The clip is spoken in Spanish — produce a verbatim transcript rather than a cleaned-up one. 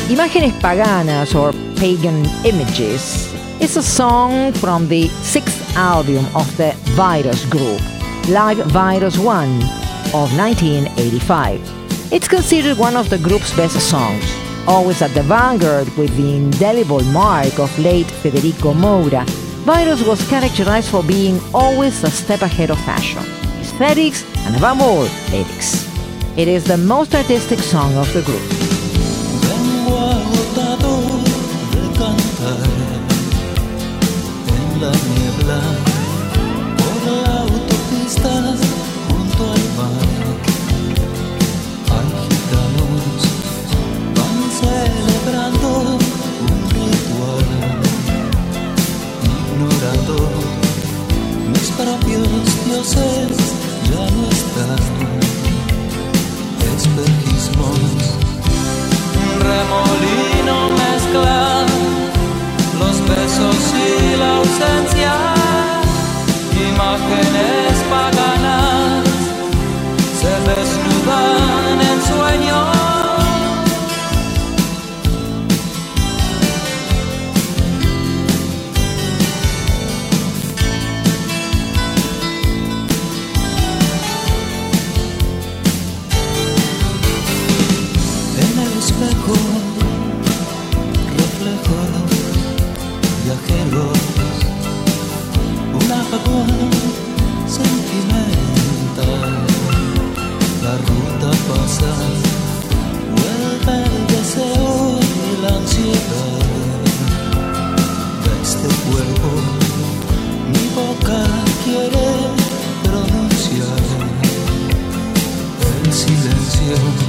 Imágenes Paganas or Pagan Images is a song from the sixth album of the Virus group, Live Virus one of nineteen eighty-five. It's considered one of the group's best songs, always at the vanguard with the indelible mark of late Federico Moura. Virus was characterized for being always a step ahead of fashion, aesthetics, and above all, lyrics. It is the most artistic song of the group. Vengo agotado de cantar en la niebla por la autopista junto al mar. Hay gitanos, van celebrando un ritual, ignorando mis propios dioses ya no están. Espejismos, un remolino mezcla los besos y la ausencia, imágenes paganas se desnudan en sueños. Reflejos viajeros, un apagón sentimental. La ruta pasa, vuelve el deseo y la ansiedad de este cuerpo. Mi boca quiere pronunciar el silencio.